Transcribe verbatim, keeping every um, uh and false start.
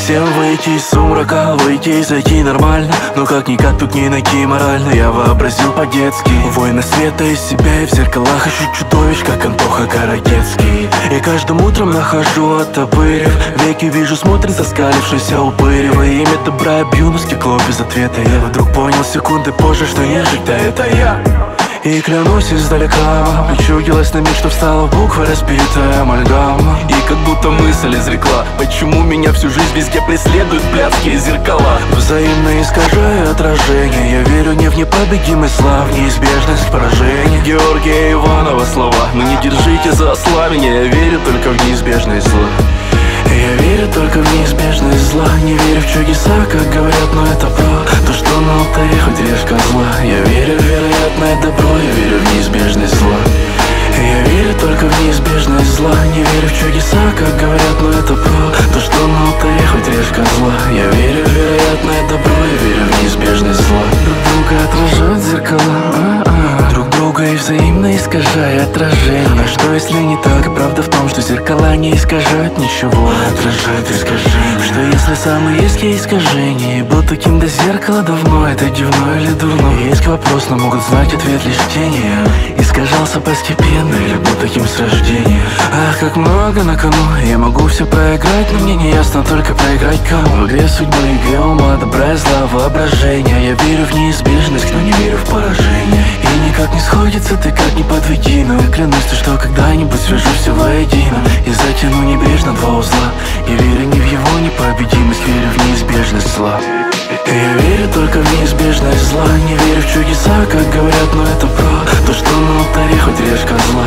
Всем выйти из сумрака, выйти и зайти нормально. Но как-никак тут не найти морально. Я вообразил по-детски воина света из себя, и в зеркалах ищу чудовищ, как Антоха Карагецкий. И каждым утром нахожу оттопырив веки, вижу, смотрит заскалившийся упырь. Во имя добра я бью на стекло без ответа. Я вдруг понял секунды позже, что ежик-то это я. И клянусь издалека, причудилась на миг, что встала буква разбитая амальгама. И как будто мысль изрекла: почему меня всю жизнь везде преследуют блядские зеркала? Взаимно искажая отражение, я верю не в непобедимый слав, в неизбежность поражения. Георгия Иванова слова: ну не держите за ославение, я верю только в неизбежность зла. Я верю только в неизбежность зла, не верю в чудеса, как говорят, но это про то, что на алтаре хоть режь козла. Я верю в вероятное добро, я верю в неизбежность зла. Я верю только в неизбежность зла, не верю в чудеса, как говорят, но это про то, что на алтаре хоть режь козла. Я верю в вероятное добро, я верю в неизбежность зла. Друг друга отражают зеркала, а-а. Друг друга и взаимно искажая отражение. Что если не так? Правда в том, что зеркала не искажают ничего, отражают искажения. Что если самый есть искажение, и был таким до зеркала давно, это дивно или дурно? Есть вопрос, но могут знать ответ лишь тени. Искажался постепенно или был таким с рождения? Ах, как много на кону, я могу все проиграть, но мне не ясно только проиграть кому. В игре судьбы, игре ума, добра и зла, воображения. Я верю в неизбежность, но не верю в поражение. И никак не сходится, ты как не подведи. Но я клянусь, то, что когда-нибудь свяжу все воедино и затяну небрежно два узла. Я верю не в его непобедимость, верю в неизбежность зла. Я верю только в неизбежность зла, не верю в чудеса, как говорят, но это про то, что на алтаре хоть режь козла.